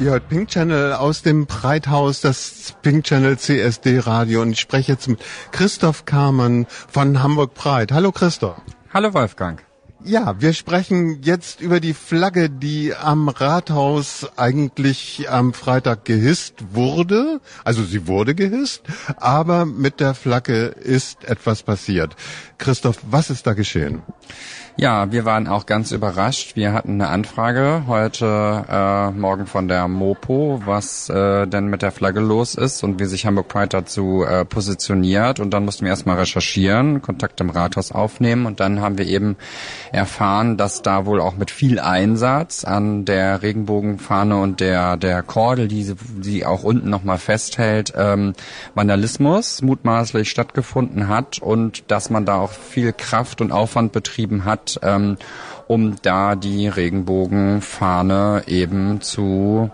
Ihr hört Pink Channel aus dem Breithaus, das Pink Channel CSD Radio, und ich spreche jetzt mit Christoph Kamann von Hamburg Pride. Hallo Christoph. Hallo Wolfgang. Ja, wir sprechen jetzt über die Flagge, die am Rathaus eigentlich am Freitag gehisst wurde. Also sie wurde gehisst, aber mit der Flagge ist etwas passiert. Christoph, was ist da geschehen? Ja, wir waren auch ganz überrascht. Wir hatten eine Anfrage heute Morgen von der Mopo, was denn mit der Flagge los ist und wie sich Hamburg Pride dazu positioniert. Und dann mussten wir erstmal recherchieren, Kontakt im Rathaus aufnehmen, und dann haben wir eben erfahren, dass da wohl auch mit viel Einsatz an der Regenbogenfahne und der Kordel, die sie auch unten nochmal festhält, Vandalismus mutmaßlich stattgefunden hat und dass man da auch viel Kraft und Aufwand betrieben hat, um da die Regenbogenfahne eben zu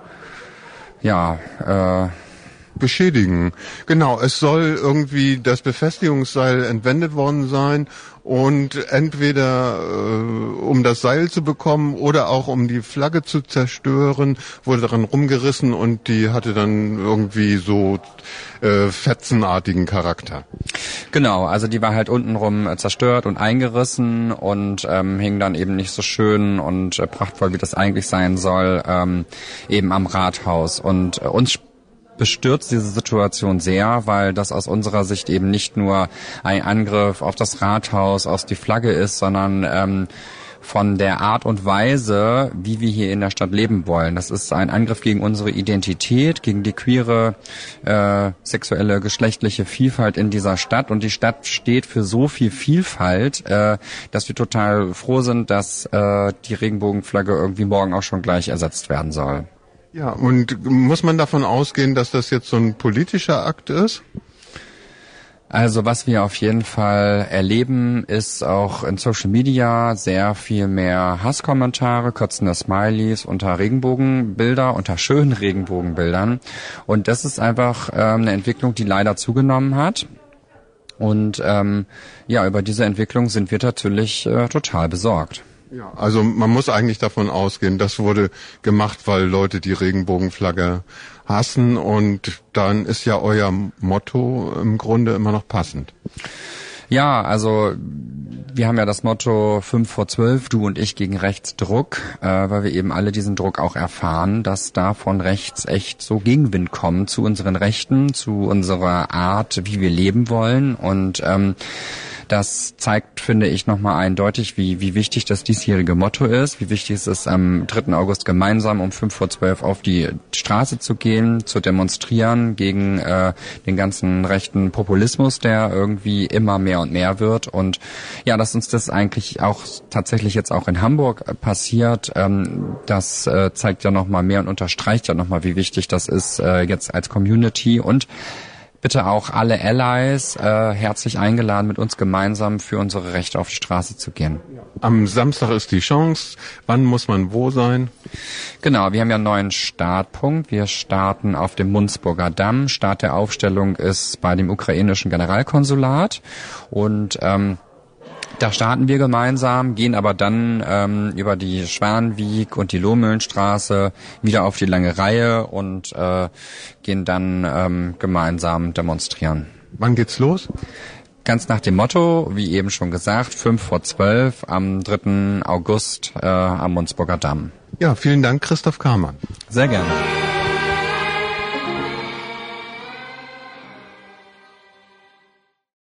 beschädigen. Genau, es soll irgendwie das Befestigungsseil entwendet worden sein, und entweder um das Seil zu bekommen oder auch um die Flagge zu zerstören, wurde daran rumgerissen und die hatte dann irgendwie so fetzenartigen Charakter. Genau, also die war halt untenrum zerstört und eingerissen und hing dann eben nicht so schön und prachtvoll, wie das eigentlich sein soll, eben am Rathaus. Und uns bestürzt diese Situation sehr, weil das aus unserer Sicht eben nicht nur ein Angriff auf das Rathaus, auf die Flagge ist, sondern von der Art und Weise, wie wir hier in der Stadt leben wollen. Das ist ein Angriff gegen unsere Identität, gegen die queere, sexuelle, geschlechtliche Vielfalt in dieser Stadt. Und die Stadt steht für so viel Vielfalt, dass wir total froh sind, dass die Regenbogenflagge irgendwie morgen auch schon gleich ersetzt werden soll. Ja, und muss man davon ausgehen, dass das jetzt so ein politischer Akt ist? Also was wir auf jeden Fall erleben, ist auch in Social Media sehr viel mehr Hasskommentare, kotzende Smileys unter Regenbogenbilder, unter schönen Regenbogenbildern. Und das ist einfach eine Entwicklung, die leider zugenommen hat. Und über diese Entwicklung sind wir natürlich total besorgt. Ja, also man muss eigentlich davon ausgehen, das wurde gemacht, weil Leute die Regenbogenflagge hassen, und dann ist ja euer Motto im Grunde immer noch passend. Ja, also wir haben ja das Motto 5 vor 12, du und ich gegen Rechtsdruck, weil wir eben alle diesen Druck auch erfahren, dass da von rechts echt so Gegenwind kommt zu unseren Rechten, zu unserer Art, wie wir leben wollen, und das zeigt, finde ich, nochmal eindeutig, wie wichtig das diesjährige Motto ist, wie wichtig es ist, am 3. August gemeinsam um 5 vor 12 auf die Straße zu gehen, zu demonstrieren gegen den ganzen rechten Populismus, der irgendwie immer mehr und mehr wird. Und ja, dass uns das eigentlich auch tatsächlich jetzt auch in Hamburg passiert, das zeigt ja nochmal mehr und unterstreicht ja nochmal, wie wichtig das ist jetzt als Community. Und bitte auch alle Allies herzlich eingeladen, mit uns gemeinsam für unsere Rechte auf die Straße zu gehen. Am Samstag ist die Chance. Wann muss man wo sein? Genau, wir haben ja einen neuen Startpunkt. Wir starten auf dem Munzburger Damm. Start der Aufstellung ist bei dem ukrainischen Generalkonsulat. Und da starten wir gemeinsam, gehen aber dann über die Schwanweg und die Lohmühlenstraße wieder auf die lange Reihe und gehen dann gemeinsam demonstrieren. Wann geht's los? Ganz nach dem Motto, wie eben schon gesagt, 5 vor 12 am 3. August am Munzburger Damm. Ja, vielen Dank, Christoph Kamann. Sehr gerne.